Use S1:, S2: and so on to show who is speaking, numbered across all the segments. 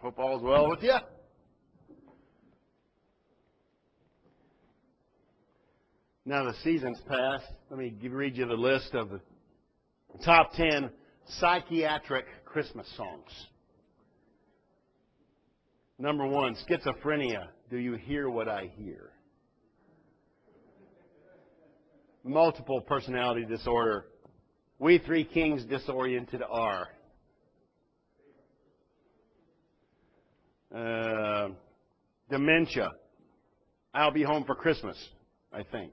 S1: Hope all's well with you. Now the season's passed. Let me read you the list of the top 10 psychiatric Christmas songs. Number 1, Schizophrenia. Do you hear what I hear? Multiple personality disorder. We Three Kings Disoriented Are. Dementia. I'll Be Home for Christmas, I think.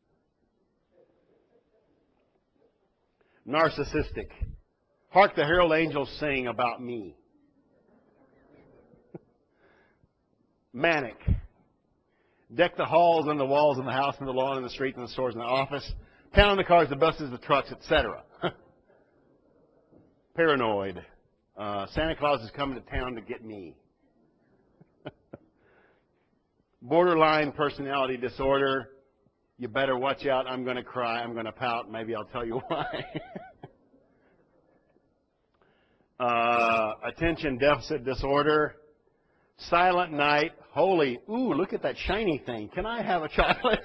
S1: Narcissistic. Hark the Herald Angels Sing About Me. Manic. Deck the halls and the walls and the house and the lawn and the street and the stores and the office. Pound the cars, the buses, the trucks, etc. Paranoid. Santa Claus is coming to town to get me. Borderline personality disorder. You better watch out. I'm going to cry. I'm going to pout. Maybe I'll tell you why. Attention deficit disorder. Silent night. Holy, ooh, look at that shiny thing. Can I have a chocolate?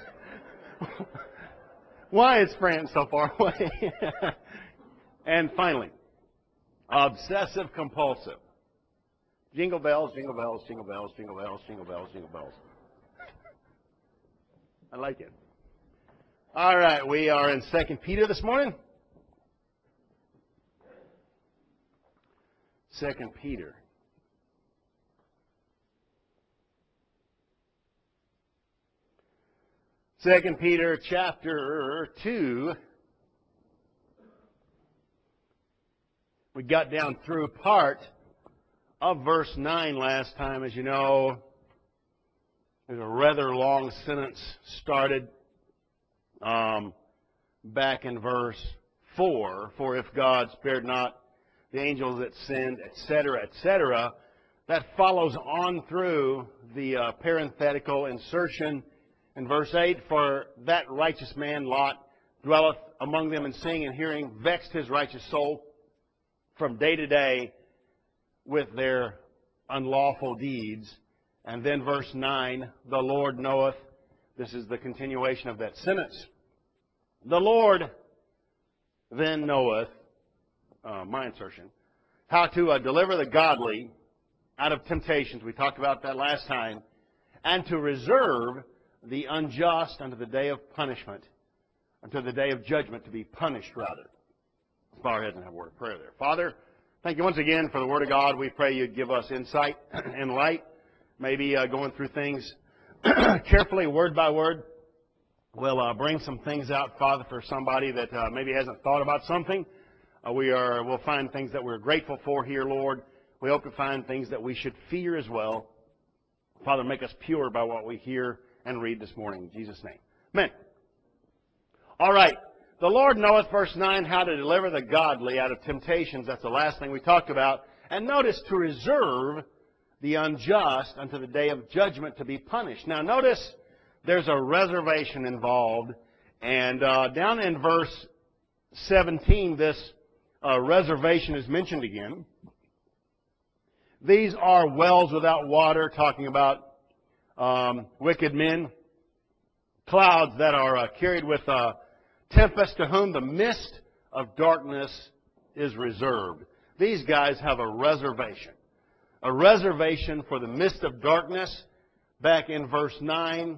S1: Why is France so far away? And finally, obsessive compulsive. Jingle bells, jingle bells, jingle bells, jingle bells, jingle bells, jingle bells. I like it. All right, we are in 2 Peter this morning. 2 Peter. Second Peter chapter 2. We got down through part of verse 9 last time. As you know, there's a rather long sentence started back in verse 4. For if God spared not the angels that sinned, etc., etc., that follows on through the parenthetical insertion in verse 8. For that righteous man, Lot, dwelleth among them in seeing and hearing, vexed his righteous soul from day to day with their unlawful deeds. And then verse 9, the Lord knoweth. This is the continuation of that sentence. The Lord then knoweth, my insertion, how to deliver the godly out of temptations. We talked about that last time. And to reserve the unjust unto the day of punishment, unto the day of judgment, to be punished, rather. Let's bow our heads and have a word of prayer there. Father, thank you once again for the Word of God. We pray you'd give us insight and light. Maybe going through things carefully, word by word. We'll bring some things out, Father, for somebody that maybe hasn't thought about something. We'll find things that we're grateful for here, Lord. We hope to find things that we should fear as well. Father, make us pure by what we hear and read this morning. In Jesus' name. Amen. All right. The Lord knoweth, verse 9, how to deliver the godly out of temptations. That's the last thing we talked about. And notice, to reserve the unjust unto the day of judgment, to be punished. Now notice there's a reservation involved. And down in verse 17, this reservation is mentioned again. These are wells without water, talking about wicked men. Clouds that are carried with tempest, to whom the mist of darkness is reserved. These guys have a reservation. A reservation for the mist of darkness. Back in verse 9.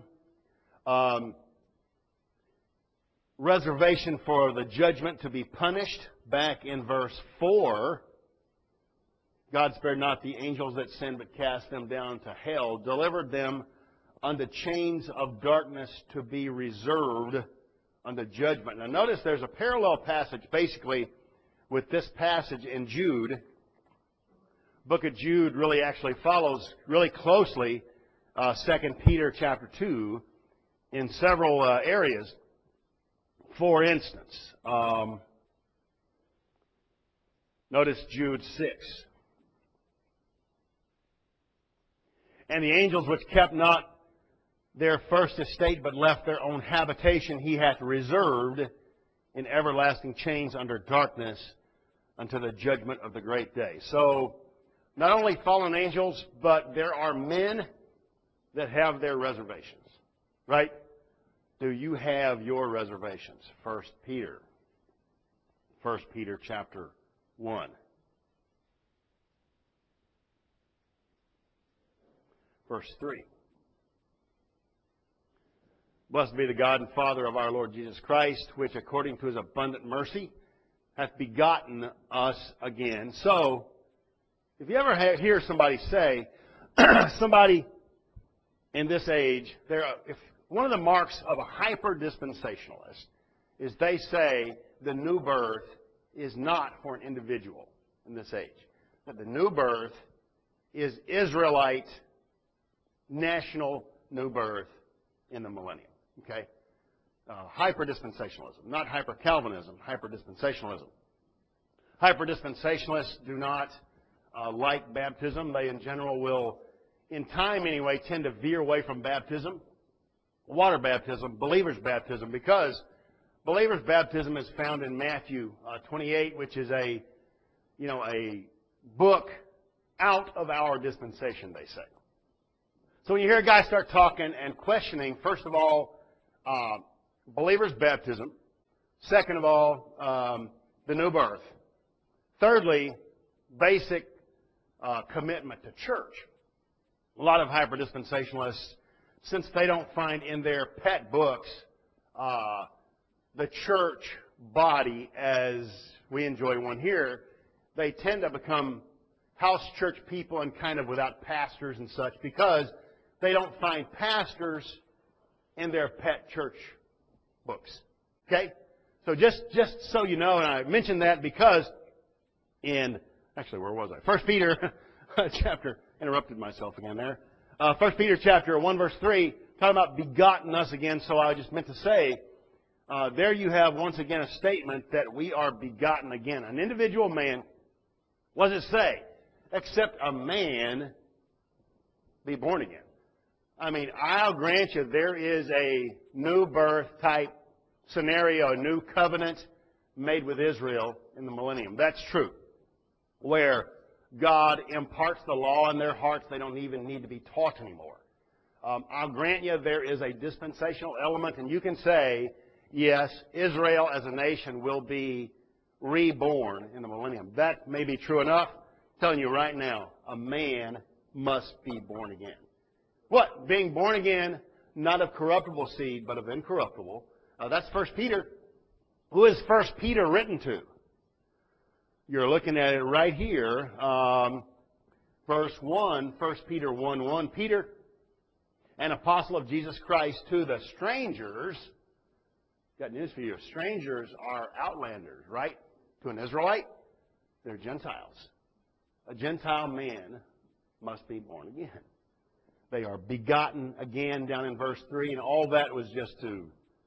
S1: Reservation for the judgment to be punished. Back in verse 4. God spared not the angels that sinned, but cast them down to hell. Delivered them unto chains of darkness, to be reserved unto judgment. Now notice there's a parallel passage basically with this passage in Jude. Book of Jude really actually follows really closely 2 Peter chapter 2 in several areas. For instance, notice Jude 6. And the angels which kept not their first estate, but left their own habitation, he hath reserved in everlasting chains under darkness unto the judgment of the great day. So, Not only fallen angels, but there are men that have their reservations. Right? Do you have your reservations? 1 Peter. 1 Peter chapter 1. Verse 3. Blessed be the God and Father of our Lord Jesus Christ, which according to his abundant mercy hath begotten us again. So, if you ever hear somebody say, somebody in this age, if one of the marks of a hyper-dispensationalist is they say the new birth is not for an individual in this age. That the new birth is Israelite national new birth in the millennium. Okay? Hyper-dispensationalism, not hyper-Calvinism, hyper-dispensationalism. Hyper-dispensationalists do not like baptism. They, in general, will, in time anyway, tend to veer away from baptism, water baptism, believer's baptism, because believer's baptism is found in Matthew 28, which is a book out of our dispensation, they say. So when you hear a guy start talking and questioning, first of all, believer's baptism. Second of all, the new birth. Thirdly, basic commitment to church. A lot of hyper-dispensationalists, since they don't find in their pet books the church body as we enjoy one here, they tend to become house church people and kind of without pastors and such because they don't find pastors in their pet church books. Okay? So just so you know, and I mentioned that because actually, where was I? 1 Peter chapter, interrupted myself again there. 1 Peter chapter 1 verse 3, talking about begotten us again. So I just meant to say, there you have once again a statement that we are begotten again. An individual man, what does it say? Except a man be born again. I mean, I'll grant you there is a new birth type scenario, a new covenant made with Israel in the millennium. That's true. Where God imparts the law in their hearts, they don't even need to be taught anymore. I'll grant you there is a dispensational element, and you can say, yes, Israel as a nation will be reborn in the millennium. That may be true enough. I'm telling you right now, a man must be born again. What? Being born again, not of corruptible seed, but of incorruptible. That's 1 Peter. Who is 1 Peter written to? You're looking at it right here. Verse 1, 1 Peter 1:1. Peter, an apostle of Jesus Christ, to the strangers. Got news for you. Strangers are outlanders, right? To an Israelite, they're Gentiles. A Gentile man must be born again. They are begotten again down in verse 3, and all that was just to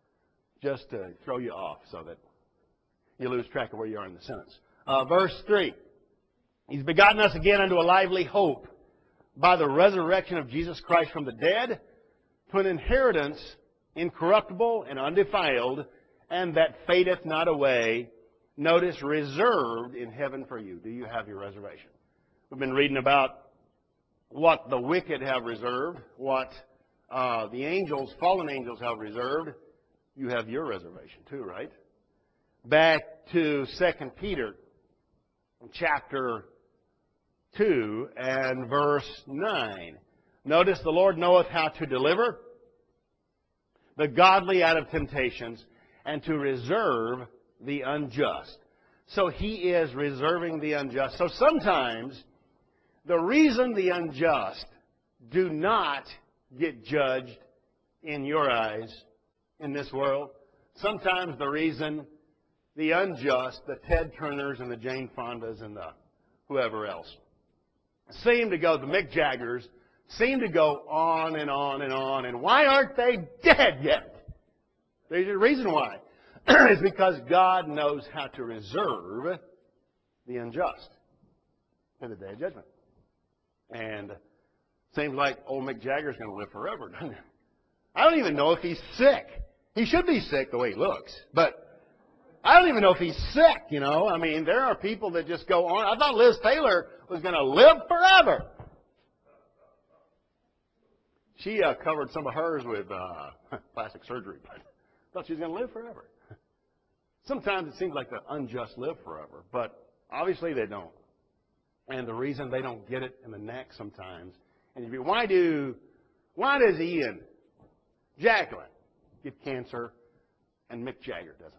S1: throw you off so that you lose track of where you are in the sentence. Verse 3, he's begotten us again unto a lively hope by the resurrection of Jesus Christ from the dead to an inheritance incorruptible and undefiled, and that fadeth not away. Notice, reserved in heaven for you. Do you have your reservation? We've been reading about what the wicked have reserved, what the angels, fallen angels, have reserved. You have your reservation too, right? Back to 2 Peter chapter 2 and verse 9. Notice, the Lord knoweth how to deliver the godly out of temptations and to reserve the unjust. So he is reserving the unjust. So sometimes the reason the unjust do not get judged in your eyes in this world, sometimes the reason the unjust, the Ted Turners and the Jane Fondas and the whoever else, seem to go, the Mick Jaggers, seem to go on and on and on. And why aren't they dead yet? There's a reason why. It's because God knows how to reserve the unjust in the day of judgment. And it seems like old Mick Jagger's going to live forever, doesn't it? I don't even know if he's sick. He should be sick the way he looks. But I don't even know if he's sick, you know. I mean, there are people that just go on. I thought Liz Taylor was going to live forever. She covered some of hers with plastic surgery, but I thought she was going to live forever. Sometimes it seems like the unjust live forever, but obviously they don't. And the reason they don't get it in the neck sometimes, and why does Ian, Jacqueline, get cancer and Mick Jagger doesn't?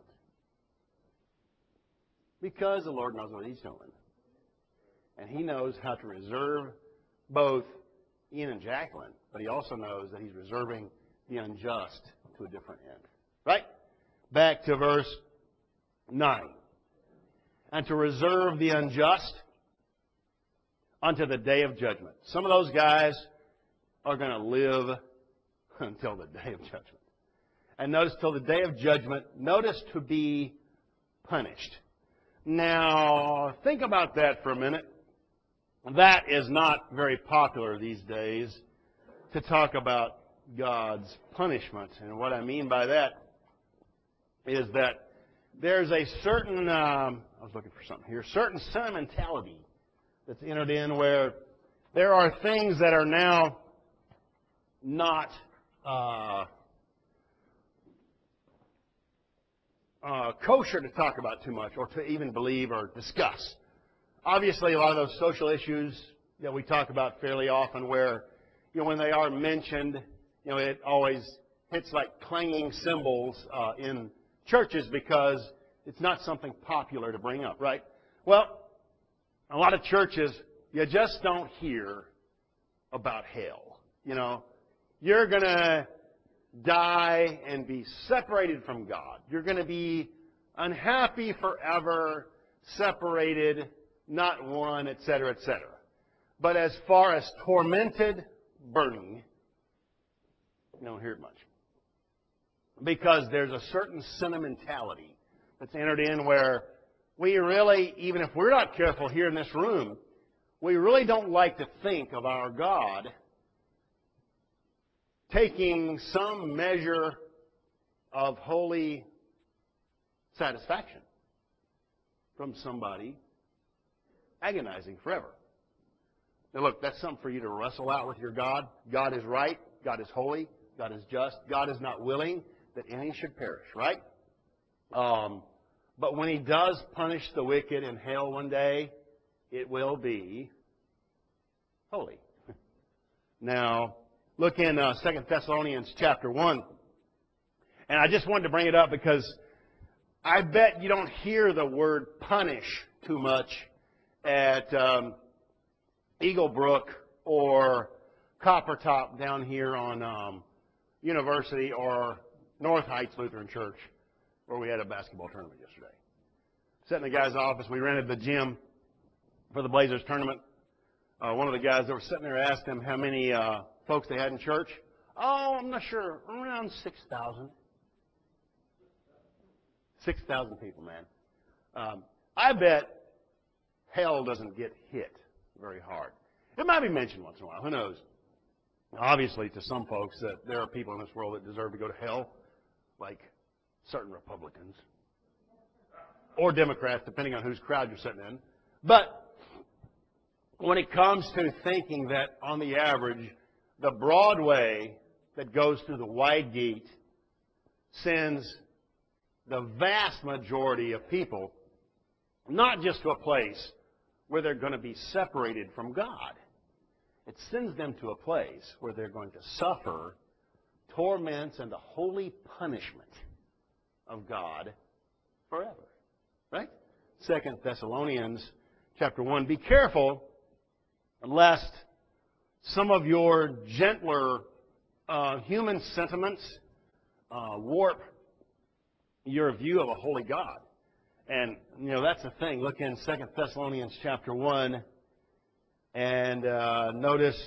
S1: Because the Lord knows what He's doing. And He knows how to reserve both Ian and Jacqueline, but He also knows that He's reserving the unjust to a different end. Right? Back to verse 9. And to reserve the unjust unto the day of judgment. Some of those guys are going to live until the day of judgment. And notice, till the day of judgment, notice to be punished. Now, think about that for a minute. That is not very popular these days, to talk about God's punishment. And what I mean by that is that there's a certain, I was looking for something here, certain sentimentality that's entered in where there are things that are now not kosher to talk about too much, or to even believe or discuss. Obviously, a lot of those social issues that we talk about fairly often, where, you know, when they are mentioned, you know, it always hits like clanging cymbals in churches because it's not something popular to bring up, right? Well, a lot of churches, you just don't hear about hell. You know, you're going to die and be separated from God. You're going to be unhappy forever, separated, not one, etc., etc. But as far as tormented, burning, you don't hear it much. Because there's a certain sentimentality that's entered in where we really, even if we're not careful here in this room, we really don't like to think of our God taking some measure of holy satisfaction from somebody agonizing forever. Now look, that's something for you to wrestle out with your God. God is right. God is holy. God is just. God is not willing that any should perish, right? But when He does punish the wicked in hell one day, it will be holy. Now, look in 2 Thessalonians chapter 1. And I just wanted to bring it up because I bet you don't hear the word punish too much at Eagle Brook or Coppertop down here on University, or North Heights Lutheran Church, where we had a basketball tournament yesterday. Sitting in the guy's office, we rented the gym for the Blazers tournament. One of the guys that was sitting there asked him how many folks they had in church. Oh, I'm not sure. Around 6,000. 6,000 people, man. I bet hell doesn't get hit very hard. It might be mentioned once in a while. Who knows? Obviously, to some folks, that there are people in this world that deserve to go to hell, like certain Republicans or Democrats, depending on whose crowd you're sitting in. But when it comes to thinking that, on the average, the broad way that goes through the wide gate sends the vast majority of people not just to a place where they're going to be separated from God. It sends them to a place where they're going to suffer torments and the holy punishment of God forever. Right? 2 Thessalonians chapter 1. Be careful lest some of your gentler human sentiments warp your view of a holy God. And, you know, that's the thing. Look in 2 Thessalonians chapter 1 and notice,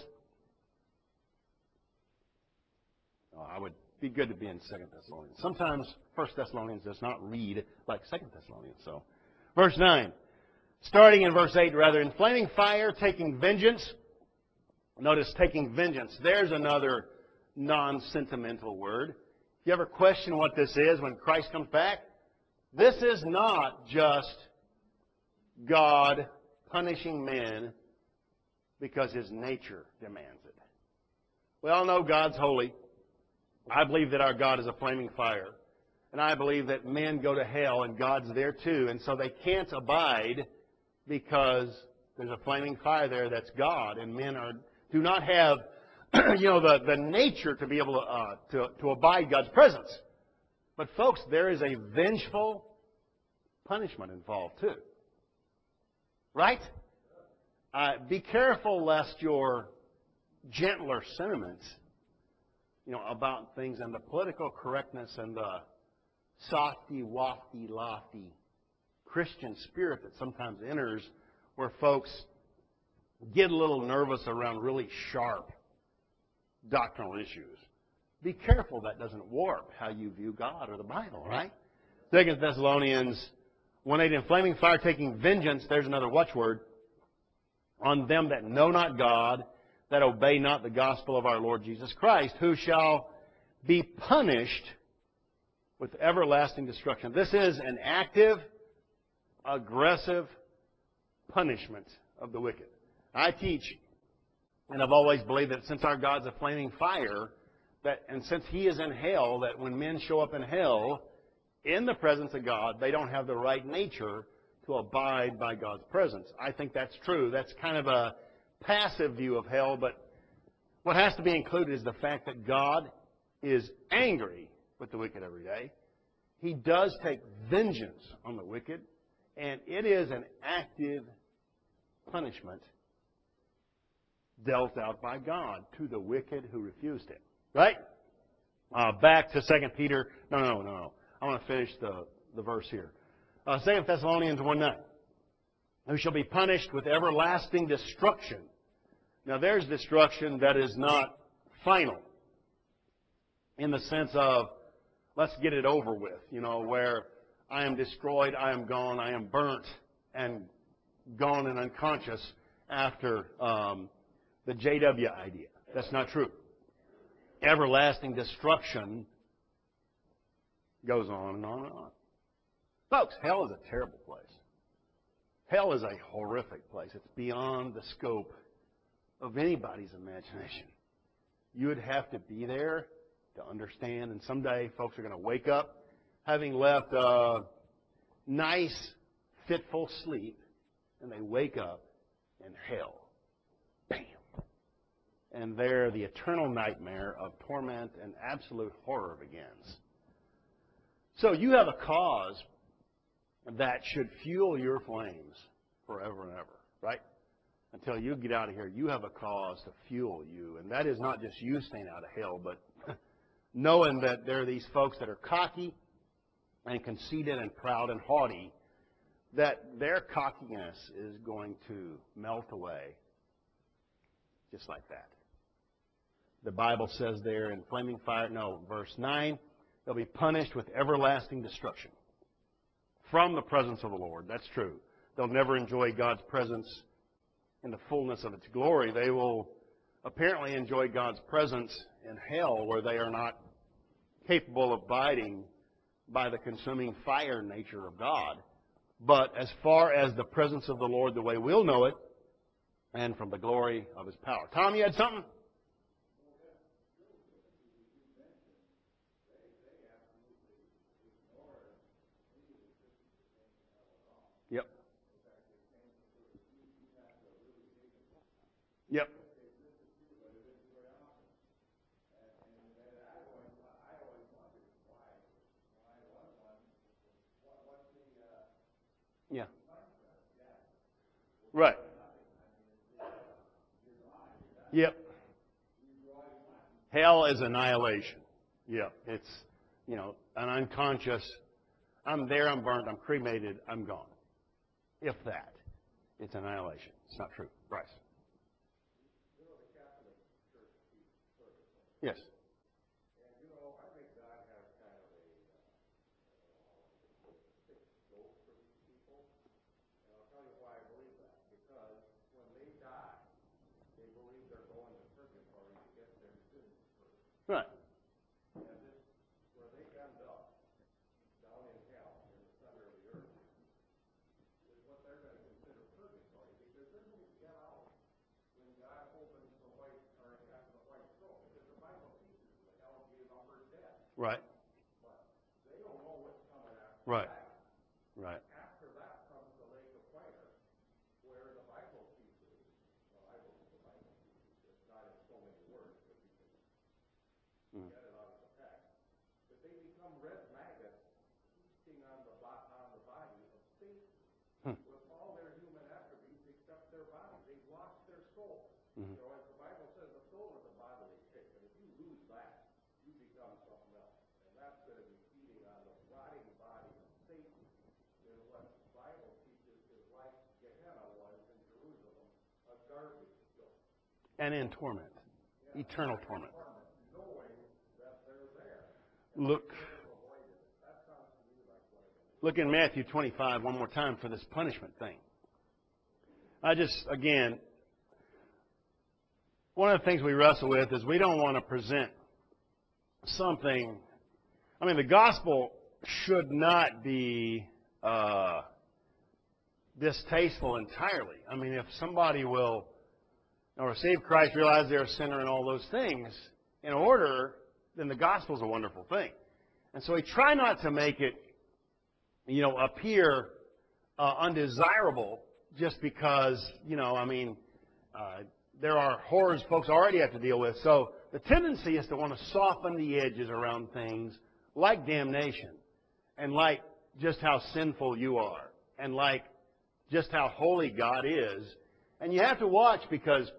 S1: I would be good to be in 2 Thessalonians. Sometimes 1 Thessalonians does not read like 2 Thessalonians. So, verse 9. Starting in verse 8, rather, in flaming fire, taking vengeance. Notice, taking vengeance. There's another non-sentimental word. You ever question what this is when Christ comes back? This is not just God punishing men because His nature demands it. We all know God's holy. I believe that our God is a flaming fire. And I believe that men go to hell and God's there too. And so they can't abide because there's a flaming fire there that's God. And men do not have the nature to be able to abide God's presence. But folks, there is a vengeful punishment involved too. Right? Be careful lest your gentler sentiments, about things and the political correctness and the softy, wafty, lofty Christian spirit that sometimes enters where folks get a little nervous around really sharp doctrinal issues. Be careful that doesn't warp how you view God or the Bible, right? 2 Thessalonians 1:8, in flaming fire taking vengeance, there's another watchword, on them that know not God, that obey not the gospel of our Lord Jesus Christ, who shall be punished with everlasting destruction. This is an active, aggressive punishment of the wicked. I teach, and I've always believed that since our God's a flaming fire, and since He is in hell, that when men show up in hell, in the presence of God, they don't have the right nature to abide by God's presence. I think that's true. That's kind of a passive view of hell, but what has to be included is the fact that God is angry with the wicked every day. He does take vengeance on the wicked, and it is an active punishment dealt out by God to the wicked who refused Him. Right? Back to 2 Peter. No. I want to finish the verse here. 2 Thessalonians 1:9. Who shall be punished with everlasting destruction. Now there's destruction that is not final. In the sense of, let's get it over with. Where I am destroyed, I am gone, I am burnt and gone and unconscious after the JW idea. That's not true. Everlasting destruction goes on and on and on. Folks, hell is a terrible place. Hell is a horrific place. It's beyond the scope of anybody's imagination. You would have to be there to understand, and someday folks are going to wake up having left a nice, fitful sleep, and they wake up in hell. Bam! And there the eternal nightmare of torment and absolute horror begins. So you have a cause that should fuel your flames forever and ever, right? Until you get out of here, you have a cause to fuel you. And that is not just you staying out of hell, but knowing that there are these folks that are cocky and conceited and proud and haughty, that their cockiness is going to melt away just like that. The Bible says there in flaming fire, verse 9, they'll be punished with everlasting destruction from the presence of the Lord. That's true. They'll never enjoy God's presence in the fullness of its glory. They will apparently enjoy God's presence in hell, where they are not capable of abiding by the consuming fire nature of God. But as far as the presence of the Lord, the way we'll know it, and from the glory of His power. Tom, you had something? Yep. Yep. Yeah. Right. Yep. Hell is annihilation. Yep. It's, an unconscious, I'm there, I'm burnt, I'm cremated, I'm gone. If that. It's annihilation. It's not true. Bryce. Yes. Right. Right.
S2: But they don't know what's coming after
S1: Right.
S2: that.
S1: Right.
S2: After that comes the lake of fire, where the Bible teaches, well, I believe the Bible teaches, it's not in so many words, but you can get it out of the text, that they become red maggots feasting on the body of Satan with all their human attributes except their body. They've lost their soul.
S1: Mm-hmm.
S2: So as the Bible says, the soul is a bodily shape, and if you lose that, you become something else. And that's going to be feeding on the rotting body of Satan, in what the Bible teaches is like Gehenna was in Jerusalem, a garbage dump.
S1: And in torment.
S2: Yeah,
S1: Eternal torment.
S2: knowing that they're there.
S1: Look.
S2: That sounds to me like what it is.
S1: Look in Matthew 25 one more time for this punishment thing. Again, one of the things we wrestle with is we don't want to present something. I mean, the gospel should not be distasteful entirely. I mean, if somebody will receive Christ, realize they're a sinner and all those things in order, then the gospel is a wonderful thing. And so we try not to make it, appear undesirable just because, there are horrors folks already have to deal with. So the tendency is to want to soften the edges around things like damnation and like just how sinful you are and like just how holy God is. And you have to watch because,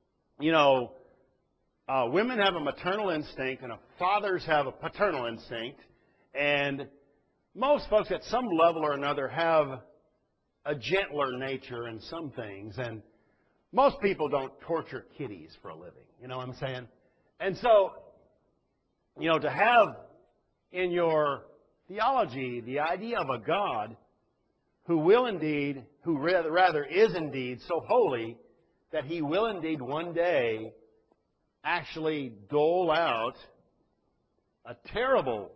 S1: women have a maternal instinct and fathers have a paternal instinct. And most folks at some level or another have a gentler nature in some things. And most people don't torture kitties for a living. You know what I'm saying? And so, to have in your theology the idea of a God who rather is indeed so holy that he will indeed one day actually dole out a terrible,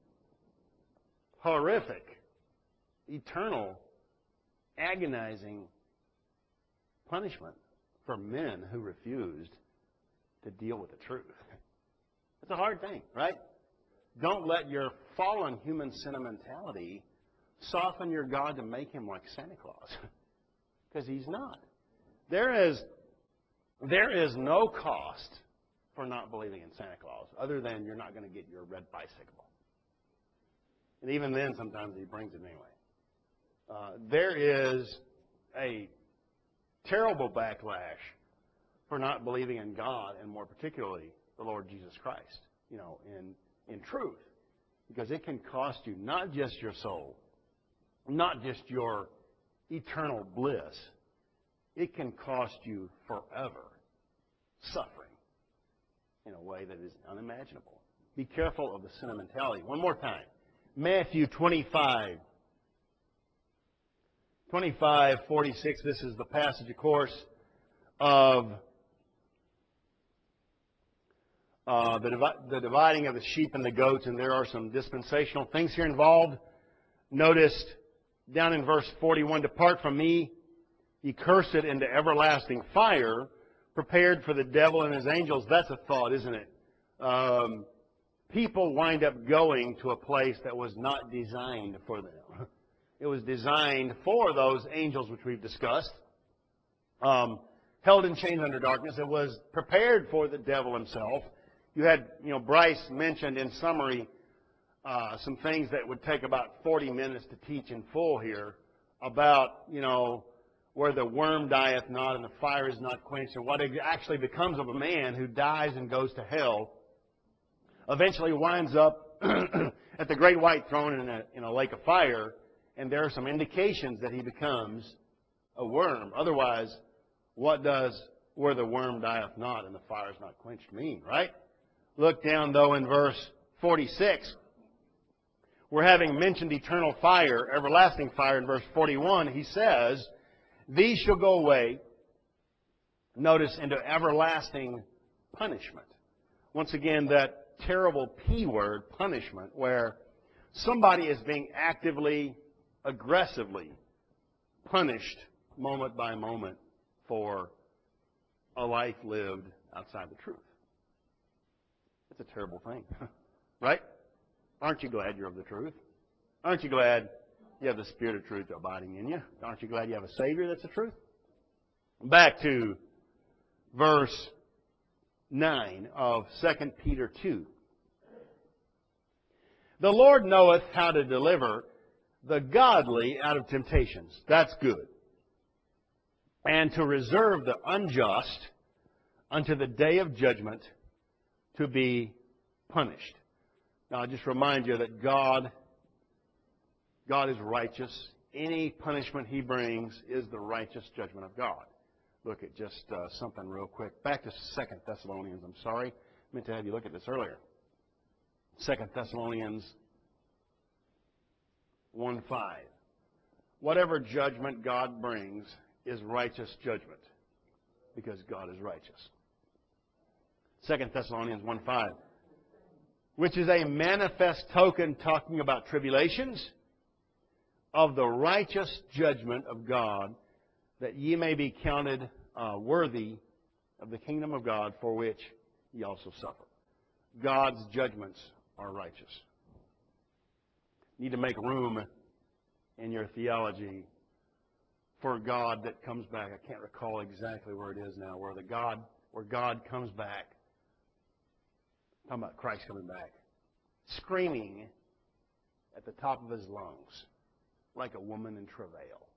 S1: horrific, eternal, agonizing punishment for men who refused to deal with the truth. It's a hard thing, right? Don't let your fallen human sentimentality soften your God to make him like Santa Claus. Because he's not. There is no cost for not believing in Santa Claus other than you're not going to get your red bicycle. And even then, sometimes he brings it anyway. There is a terrible backlash for not believing in God, and more particularly the Lord Jesus Christ, in truth. Because it can cost you not just your soul, not just your eternal bliss. It can cost you forever suffering in a way that is unimaginable. Be careful of the sentimentality. One more time. Matthew 25. 25:46. This is the passage, of course, of the dividing of the sheep and the goats, and there are some dispensational things here involved. Notice down in verse 41, "Depart from me, ye cursed, into everlasting fire, prepared for the devil and his angels." That's a thought, isn't it? People wind up going to a place that was not designed for them. It was designed for those angels which we've discussed. Held in chains under darkness. It was prepared for the devil himself. You had, Bryce mentioned in summary some things that would take about 40 minutes to teach in full here about, where the worm dieth not and the fire is not quenched, and what actually becomes of a man who dies and goes to hell, eventually winds up at the great white throne in a lake of fire, and there are some indications that he becomes a worm. Otherwise, what does "where the worm dieth not and the fire is not quenched" mean, right? Look down, though, in verse 46. We're having mentioned eternal fire, everlasting fire in verse 41. He says, "These shall go away," notice, "into everlasting punishment." Once again, that terrible P word, punishment, where somebody is being actively, aggressively punished moment by moment for a life lived outside the truth. It's a terrible thing, right? Aren't you glad you're of the truth? Aren't you glad you have the Spirit of truth abiding in you? Aren't you glad you have a Savior that's the truth? Back to verse 9 of 2 Peter 2. The Lord knoweth how to deliver the godly out of temptations. That's good. And to reserve the unjust unto the day of judgment to be punished. Now, I just remind you that God is righteous. Any punishment He brings is the righteous judgment of God. Look at just something real quick. Back to 2 Thessalonians. I'm sorry. I meant to have you look at this earlier. 2 Thessalonians 1:5. Whatever judgment God brings is righteous judgment because God is righteous. 2 Thessalonians 1:5. Which is a manifest token talking about tribulations of the righteous judgment of God, that ye may be counted worthy of the kingdom of God, for which ye also suffer. God's judgments are righteous. You need to make room in your theology for God that comes back. I can't recall exactly where it is now, where God comes back. Talking about Christ coming back, screaming at the top of His lungs like a woman in travail.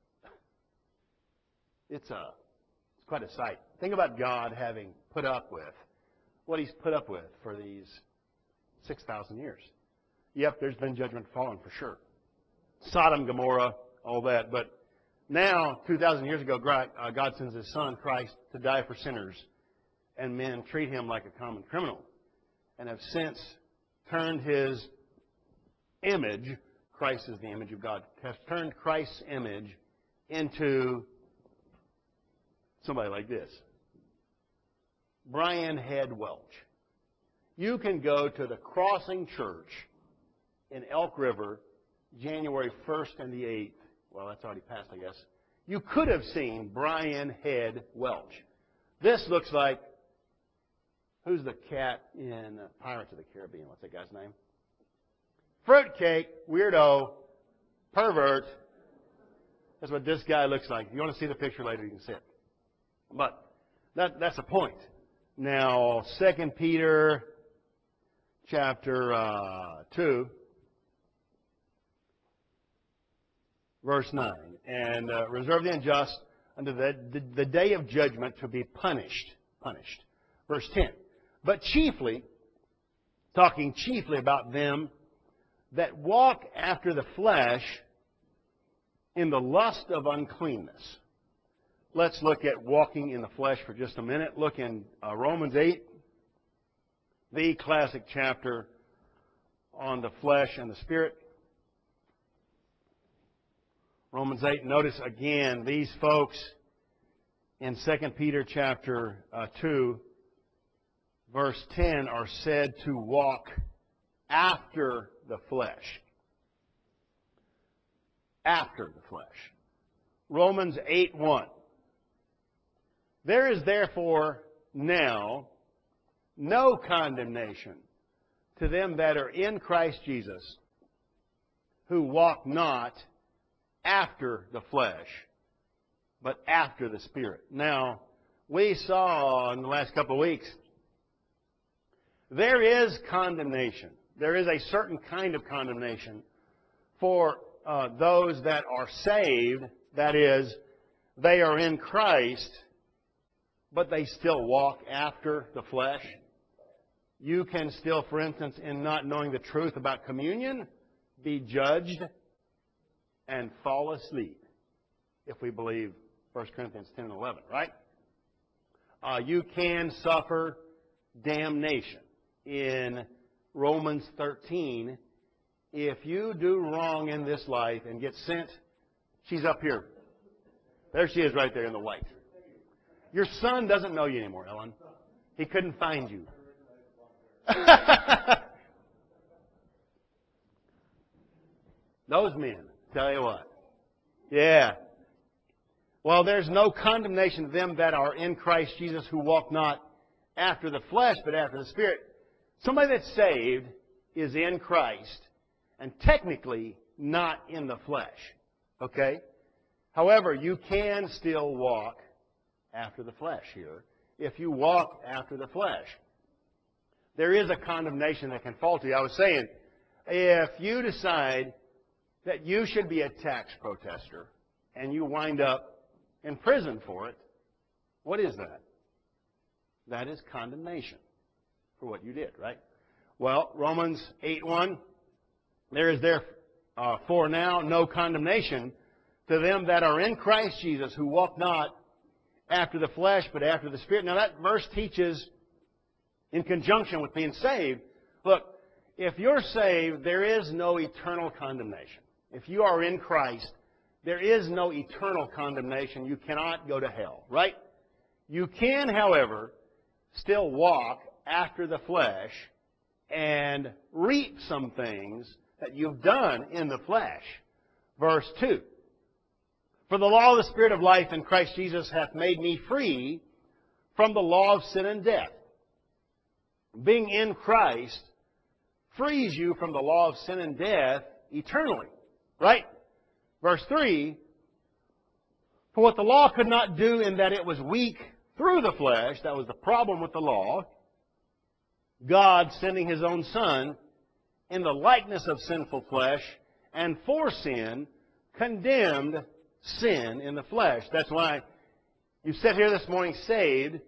S1: It's quite a sight. Think about God having put up with what He's put up with for these 6,000 years. Yep, there's been judgment fallen for sure. Sodom, Gomorrah, all that. But now, 2,000 years ago, God sends His Son, Christ, to die for sinners. And men treat Him like a common criminal. And have since turned His image, Christ is the image of God, has turned Christ's image into somebody like this. Brian Head Welch. You can go to the Crossing Church in Elk River, January 1st and the 8th. Well, that's already passed, I guess. You could have seen Brian Head Welch. This looks like, who's the cat in Pirates of the Caribbean? What's that guy's name? Fruitcake, weirdo, pervert. That's what this guy looks like. If you want to see the picture later, you can see it. But that's the point. Now, 2 Peter chapter 2, verse 9. And reserve the unjust unto the day of judgment to be punished. Verse 10. But chiefly, talking chiefly about them that walk after the flesh in the lust of uncleanness. Let's look at walking in the flesh for just a minute. Look in Romans 8, the classic chapter on the flesh and the spirit. Romans 8, notice again, these folks in 2 Peter chapter 2, verse 10, are said to walk after the flesh. After the flesh. Romans 8:1. There is therefore now no condemnation to them that are in Christ Jesus, who walk not after the flesh, but after the Spirit. Now, we saw in the last couple of weeks, there is condemnation. There is a certain kind of condemnation for those that are saved. That is, they are in Christ, but they still walk after the flesh. You can still, for instance, in not knowing the truth about communion, be judged and fall asleep, if we believe 1 Corinthians 10 and 11, right? You can suffer damnation in Romans 13 if you do wrong in this life and get sent. She's up here. There she is right there in the white. Your son doesn't know you anymore, Ellen. He couldn't find you. Those men, tell you what. Yeah. Well, there's no condemnation to them that are in Christ Jesus, who walk not after the flesh, but after the Spirit. Somebody that's saved is in Christ, and technically not in the flesh. Okay? However, you can still walk after the flesh here. If you walk after the flesh, there is a condemnation that can fall to you. I was saying, if you decide that you should be a tax protester and you wind up in prison for it, what is that? That is condemnation for what you did, right? Well, Romans 8:1, there is therefore now no condemnation to them that are in Christ Jesus, who walk not after the flesh, but after the Spirit. Now that verse teaches, in conjunction with being saved, look, if you're saved, there is no eternal condemnation. If you are in Christ, there is no eternal condemnation. You cannot go to hell, right? You can, however, still walk after the flesh and reap some things that you've done in the flesh. Verse 2. For the law of the Spirit of life in Christ Jesus hath made me free from the law of sin and death. Being in Christ frees you from the law of sin and death eternally. Right? Verse 3. For what the law could not do in that it was weak through the flesh, that was the problem with the law, God sending His own Son in the likeness of sinful flesh, and for sin, condemned sin in the flesh. That's why you sit here this morning saved.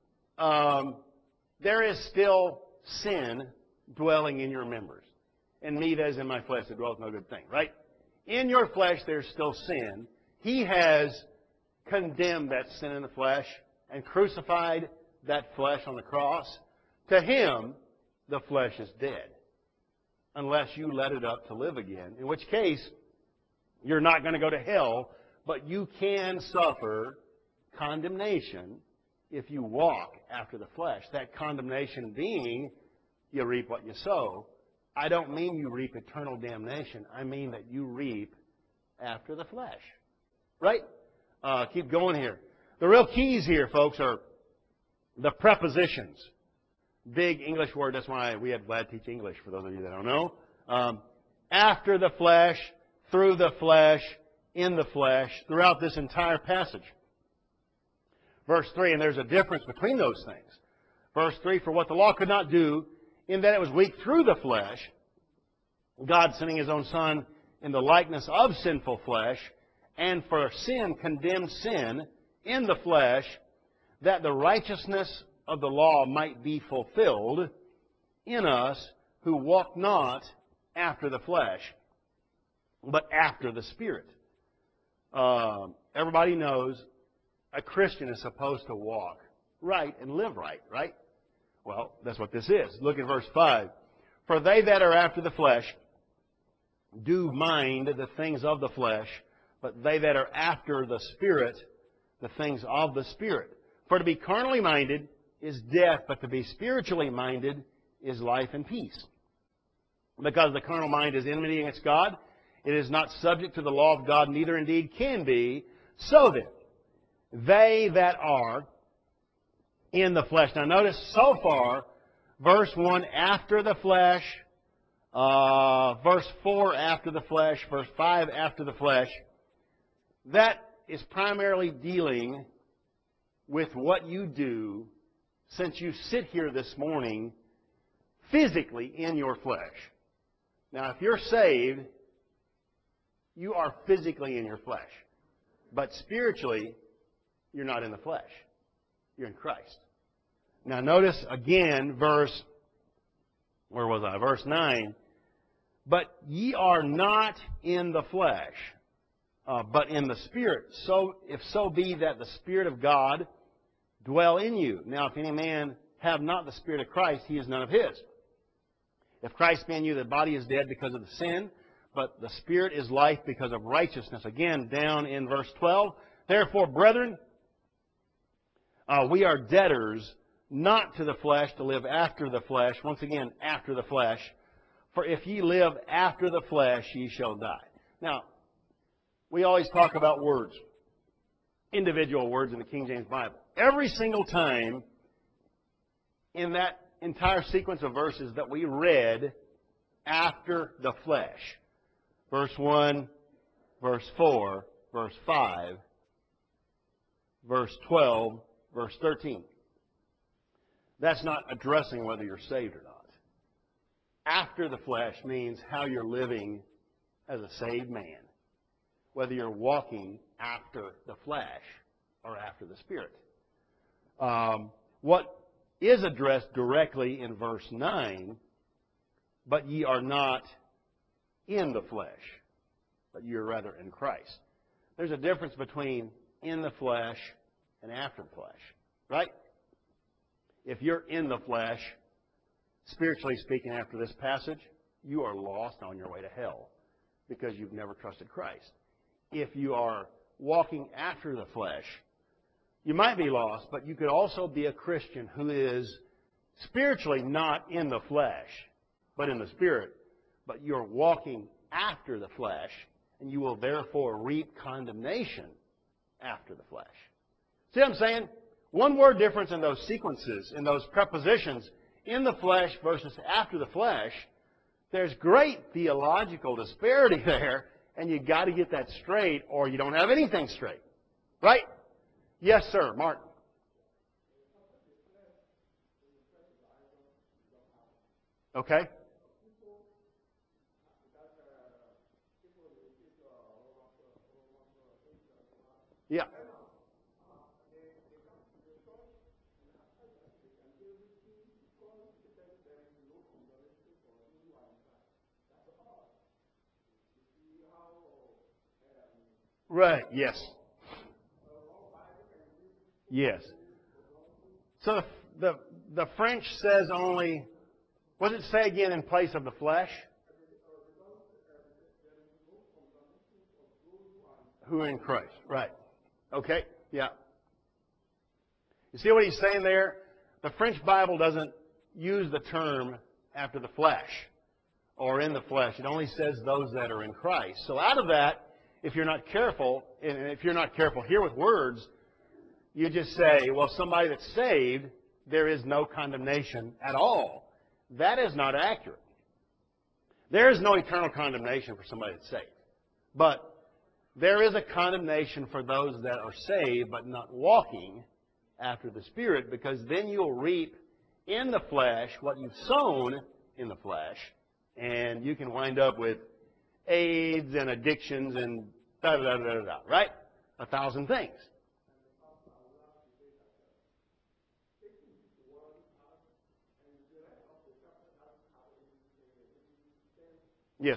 S1: There is still sin dwelling in your members. And me that is in my flesh, that dwelleth no good thing. Right? In your flesh, there's still sin. He has condemned that sin in the flesh and crucified that flesh on the cross. To Him, the flesh is dead, unless you let it up to live again, in which case you're not going to go to hell, but you can suffer condemnation if you walk after the flesh. That condemnation being, you reap what you sow. I don't mean you reap eternal damnation. I mean that you reap after the flesh. Right? Keep going here. The real keys here, folks, are the prepositions. Big English word. That's why we had Vlad teach English, for those of you that don't know. After the flesh, through the flesh, in the flesh, throughout this entire passage. Verse 3, and there's a difference between those things. Verse 3, for what the law could not do, in that it was weak through the flesh, God sending His own Son in the likeness of sinful flesh, and for sin condemned sin in the flesh, that the righteousness of the law might be fulfilled in us who walk not after the flesh, but after the Spirit. Everybody knows a Christian is supposed to walk right and live right, right? Well, that's what this is. Look at verse 5. For they that are after the flesh do mind the things of the flesh, but they that are after the Spirit, the things of the Spirit. For to be carnally minded is death, but to be spiritually minded is life and peace. Because the carnal mind is enmity against God, it is not subject to the law of God, neither indeed can be. So then, they that are in the flesh. Now notice so far, verse 1, after the flesh, verse 4, after the flesh, verse 5, after the flesh. That is primarily dealing with what you do since you sit here this morning physically in your flesh. Now, if you're saved, you are physically in your flesh. But spiritually, you're not in the flesh. You're in Christ. Now, notice again, verse 9. But ye are not in the flesh, but in the Spirit. So, if so be that the Spirit of God dwell in you. Now, if any man have not the Spirit of Christ, he is none of his. If Christ be in you, the body is dead because of the sin, but the Spirit is life because of righteousness. Again, down in verse 12. Therefore, brethren, we are debtors not to the flesh to live after the flesh. Once again, after the flesh. For if ye live after the flesh, ye shall die. Now, we always talk about words. Individual words in the King James Bible. Every single time in that entire sequence of verses that we read, after the flesh. Verse 1, verse 4, verse 5, verse 12, verse 13. That's not addressing whether you're saved or not. After the flesh means how you're living as a saved man, whether you're walking after the flesh or after the Spirit. What is addressed directly in verse 9, but ye are not in the flesh, but you're rather in Christ. There's a difference between in the flesh and after the flesh, right? If you're in the flesh, spiritually speaking, after this passage, you are lost on your way to hell because you've never trusted Christ. If you are walking after the flesh, you might be lost, but you could also be a Christian who is spiritually not in the flesh, but in the Spirit. But you're walking after the flesh, and you will therefore reap condemnation after the flesh. See what I'm saying? One word difference in those sequences, in those prepositions, in the flesh versus after the flesh. There's great theological disparity there, and you've got to get that straight, or you don't have anything straight. Right? Yes, sir. Mark. Okay. Yeah. Right. Yes. Yes. So the French says only, what does it say again in place of the flesh? Who are in Christ. Right. Okay. Yeah. You see what he's saying there? The French Bible doesn't use the term after the flesh or in the flesh. It only says those that are in Christ. So out of that, if you're not careful, and if you're not careful here with words, you just say, well, somebody that's saved, there is no condemnation at all. That is not accurate. There is no eternal condemnation for somebody that's saved. But there is a condemnation for those that are saved but not walking after the Spirit, because then you'll reap in the flesh what you've sown in the flesh, and you can wind up with AIDS and addictions and da-da-da-da-da, right? 1,000 things. Yes.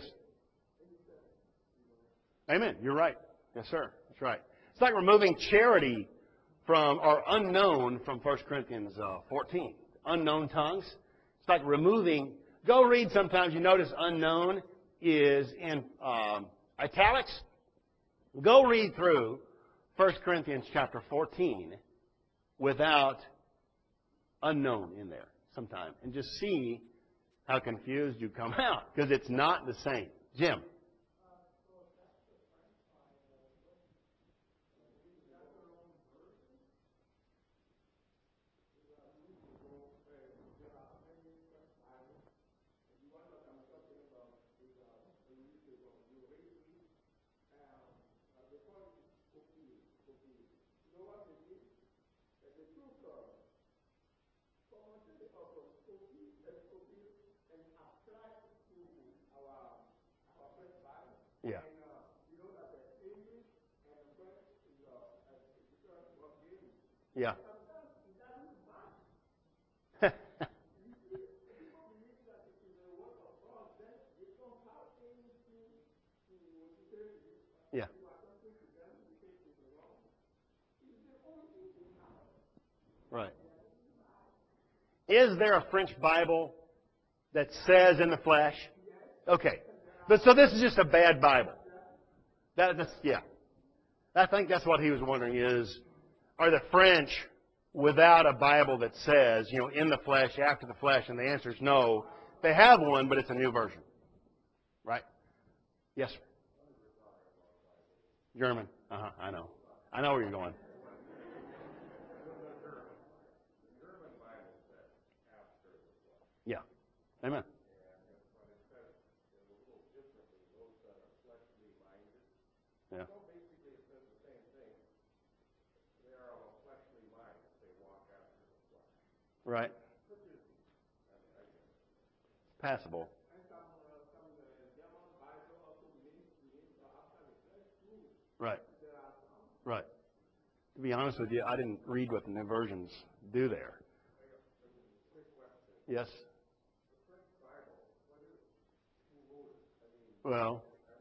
S1: Amen. You're right. Yes, sir. That's right. It's like removing charity from, or unknown from 1 Corinthians 14. Unknown tongues. It's like removing, go read sometimes, you notice unknown is in italics. Go read through 1 Corinthians chapter 14 without unknown in there sometime, and just see how confused you come out, because it's not the same. Jim. Yeah. Yeah. Yeah. Right. Is there a French Bible that says in the flesh? Okay. But so this is just a bad Bible. That's yeah. I think that's what he was wondering is, are the French without a Bible that says, in the flesh, after the flesh? And the answer is no. They have one, but it's a new version. Right? Yes, sir. German. I know. I know where you're going. Yeah. Amen. Right. Passable. Right. Right. To be honest with you, I didn't read what the new versions do there. Yes. Well,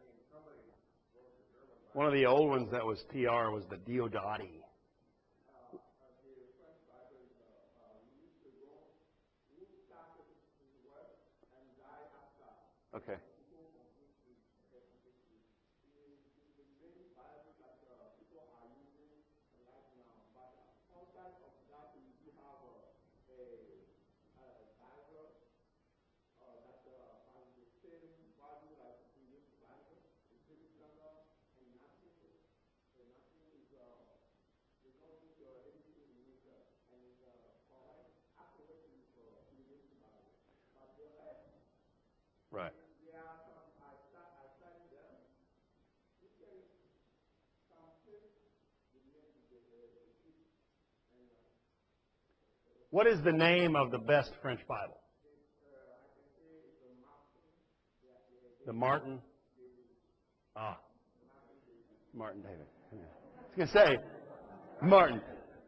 S1: one of the old ones that was TR was the Diodati. Okay. Right. What is the name of the best French Bible? The Martin? Ah, Martin David. I was going to say, Martin.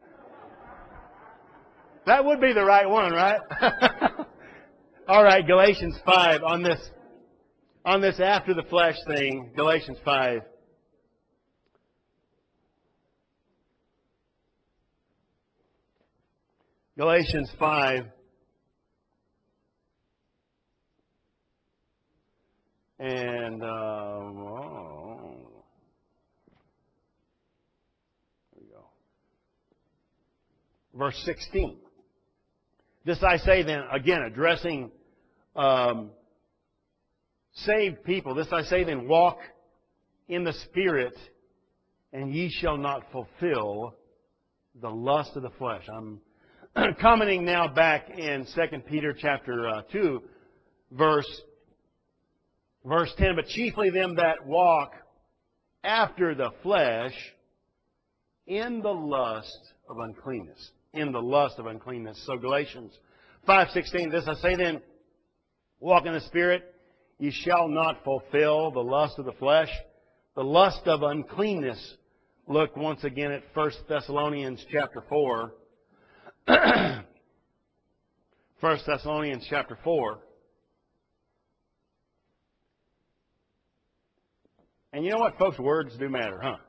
S1: That would be the right one, right? All right, Galatians 5 on this after the flesh thing, Galatians 5. Galatians 5. And, there we go. Verse 16. This I say then, again, addressing saved people. This I say then, walk in the Spirit, and ye shall not fulfill the lust of the flesh. I'm commenting now back in 2 Peter chapter 2, verse 10. But chiefly them that walk after the flesh in the lust of uncleanness. In the lust of uncleanness. So Galatians 5:16, this I say then, walk in the Spirit, ye shall not fulfill the lust of the flesh. The lust of uncleanness. Look once again at 1 Thessalonians chapter 4. 1 Thessalonians chapter 4. And you know what, folks? Words do matter, huh?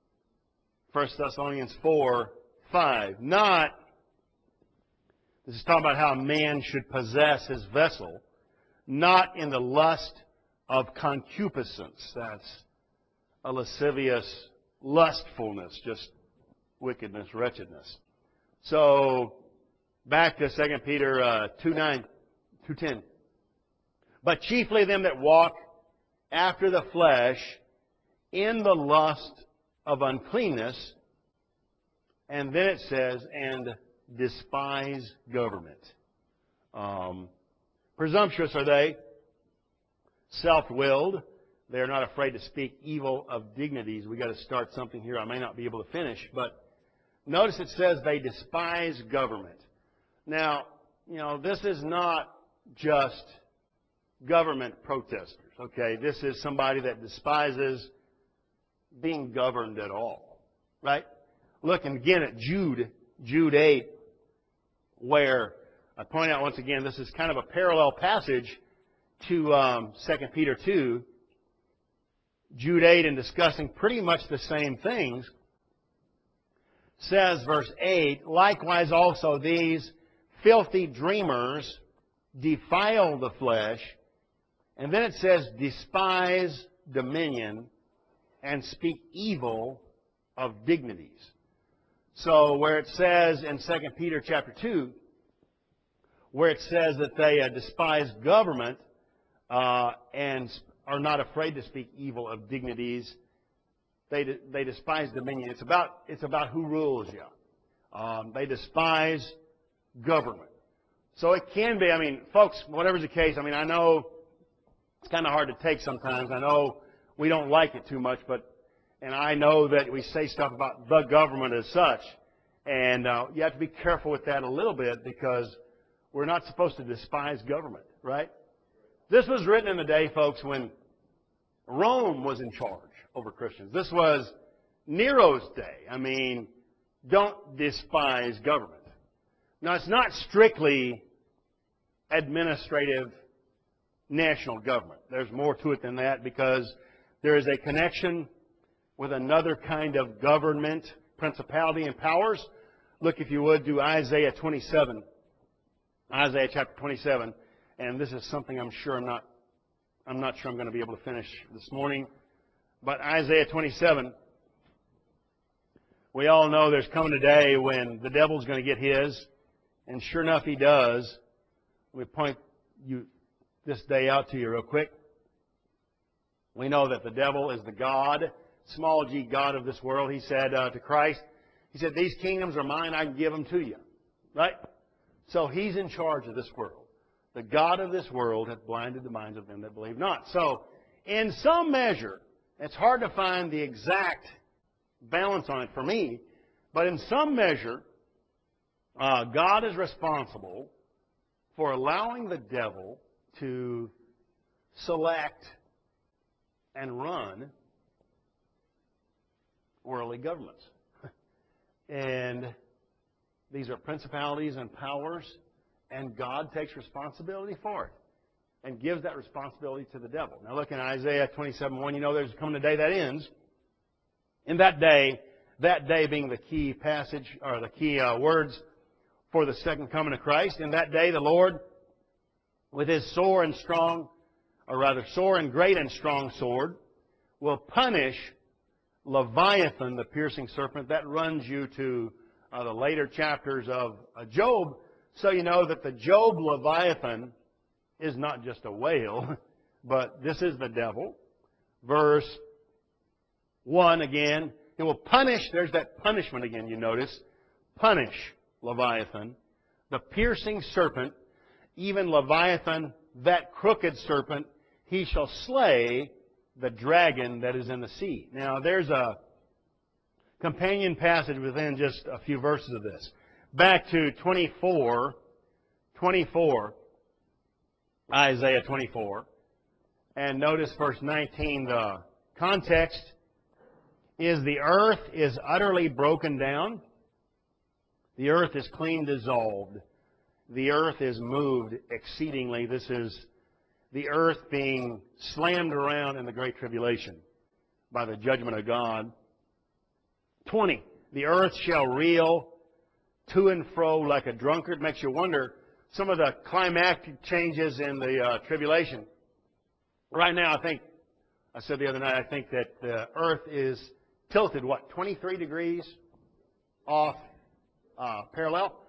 S1: 1 Thessalonians 4:5. Not, this is talking about how a man should possess his vessel, not in the lust of concupiscence. That's a lascivious lustfulness, just wickedness, wretchedness. So, back to 2 Peter 2:9, 2:10. But chiefly them that walk after the flesh in the lust of uncleanness, and then it says, and despise government. Presumptuous are they, self-willed. They are not afraid to speak evil of dignities. We've got to start something here. I may not be able to finish, but notice it says they despise government. Now, this is not just government protesters, okay? This is somebody that despises being governed at all, right? Looking again at Jude 8, where I point out once again, this is kind of a parallel passage to 2 Peter 2. Jude 8, in discussing pretty much the same things, says, verse 8, likewise also these filthy dreamers defile the flesh, and then it says, despise dominion, and speak evil of dignities. So where it says in 2 Peter chapter 2, where it says that they despise government and are not afraid to speak evil of dignities, they despise dominion. It's about who rules you. They despise government. So it can be, folks, whatever's the case, I know it's kind of hard to take sometimes. I know we don't like it too much, and I know that we say stuff about the government as such, And you have to be careful with that a little bit because we're not supposed to despise government, right? This was written in the day, folks, when Rome was in charge over Christians. This was Nero's day. I mean, don't despise government. Now, it's not strictly administrative national government. There's more to it than that because there is a connection with another kind of government, principality, and powers. Look, if you would, to Isaiah 27. Isaiah chapter 27. And this is something I'm not sure I'm going to be able to finish this morning. But Isaiah 27, we all know there's coming a day when the devil's going to get his. And sure enough, he does. Let me point this day out to you real quick. We know that the devil is the God, small g, God of this world. He said to Christ, he said, these kingdoms are mine, I can give them to you. Right? So he's in charge of this world. The God of this world hath blinded the minds of them that believe not. So, in some measure, it's hard to find the exact balance on it for me, but in some measure, God is responsible for allowing the devil to select and run worldly governments. And these are principalities and powers, and God takes responsibility for it and gives that responsibility to the devil. Now look in Isaiah 27:1, you know there's coming a day that ends. In that day being the key passage, or the key words for the second coming of Christ, in that day the Lord, with his sore and great and strong sword, will punish Leviathan, the piercing serpent. That runs you to the later chapters of Job, so you know that the Job Leviathan is not just a whale, but this is the devil. Verse 1 again, it will punish, there's that punishment again, you notice. Punish Leviathan, the piercing serpent, even Leviathan, that crooked serpent, he shall slay the dragon that is in the sea. Now, there's a companion passage within just a few verses of this. Back to 24, Isaiah 24, and notice verse 19, the context is the earth is utterly broken down. The earth is clean dissolved. The earth is moved exceedingly. This is the earth being slammed around in the Great Tribulation by the judgment of God. 20, the earth shall reel to and fro like a drunkard. Makes you wonder some of the climactic changes in the tribulation. Right now, I said the other night, I think that the earth is tilted, 23 degrees off parallel.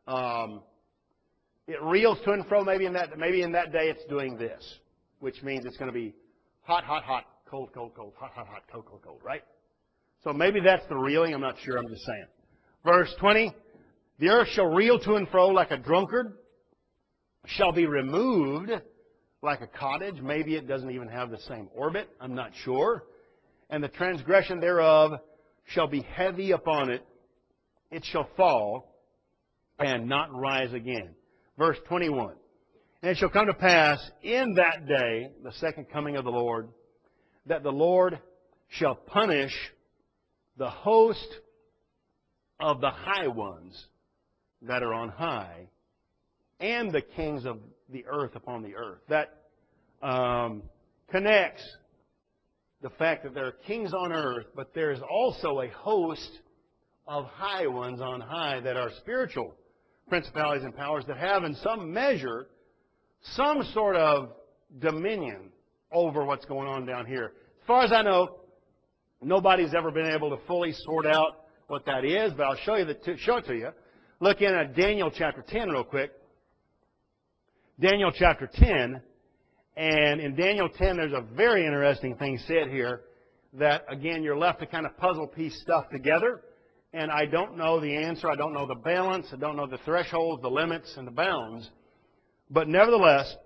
S1: It reels to and fro. Maybe in that day it's doing this, which means it's going to be hot, hot, hot, cold, cold, cold, hot, hot, hot, cold, cold, cold, right? So maybe that's the reeling. I'm not sure. I'm just saying. Verse 20, the earth shall reel to and fro like a drunkard, shall be removed like a cottage. Maybe it doesn't even have the same orbit. I'm not sure. And the transgression thereof shall be heavy upon it. It shall fall and not rise again. Verse 21, and it shall come to pass in that day, the second coming of the Lord, that the Lord shall punish the host of the high ones that are on high, and the kings of the earth upon the earth. That connects the fact that there are kings on earth, but there is also a host of high ones on high that are spiritual principalities and powers that have in some measure some sort of dominion over what's going on down here. As far as I know, nobody's ever been able to fully sort out what that is, but I'll show it to you. Look in at Daniel chapter 10 real quick. Daniel chapter 10, and in Daniel 10 there's a very interesting thing said here that, again, you're left to kind of puzzle piece stuff together. And I don't know the answer. I don't know the balance. I don't know the thresholds, the limits, and the bounds. But nevertheless,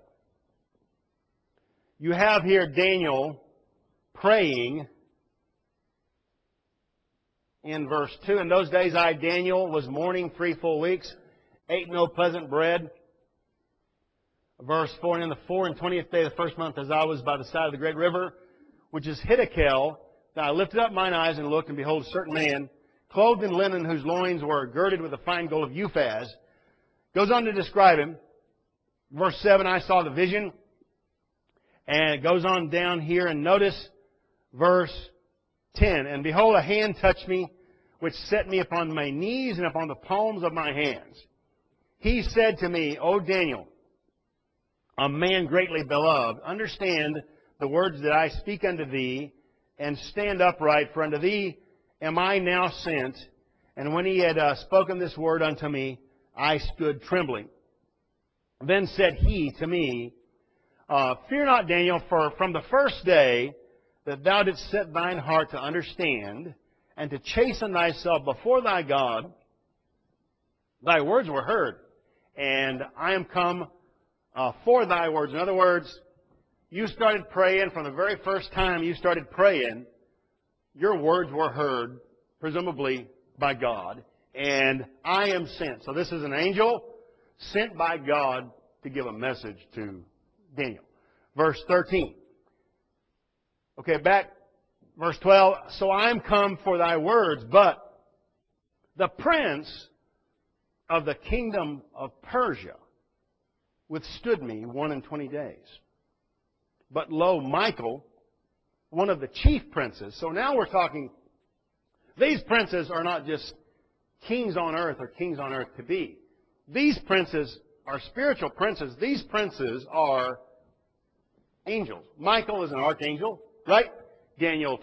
S1: you have here Daniel praying in verse 2. In those days I, Daniel, was mourning 3 full weeks, ate no pleasant bread. Verse 4, and in the 24th day of the first month, as I was by the side of the great river, which is Hiddekel, then I lifted up mine eyes and looked, and behold, a certain man, clothed in linen, whose loins were girded with the fine gold of Uphaz. Goes on to describe him. Verse 7, I saw the vision. And it goes on down here, and notice verse 10. And behold, a hand touched me, which set me upon my knees and upon the palms of my hands. He said to me, O Daniel, a man greatly beloved, understand the words that I speak unto thee, and stand upright, for unto thee am I now sent. And when he had spoken this word unto me, I stood trembling. Then said he to me, Fear not, Daniel, for from the first day that thou didst set thine heart to understand, and to chasten thyself before thy God, thy words were heard, and I am come for thy words. In other words, you started praying from the very first time you started praying, your words were heard, presumably by God, and I am sent. So this is an angel sent by God to give a message to Daniel. Verse 13. Okay, back, verse 12. So I am come for thy words, but the prince of the kingdom of Persia withstood me 21 days. But lo, Michael, one of the chief princes. So now we're talking, these princes are not just kings on earth or kings on earth to be. These princes are spiritual princes. These princes are angels. Michael is an archangel, right? Daniel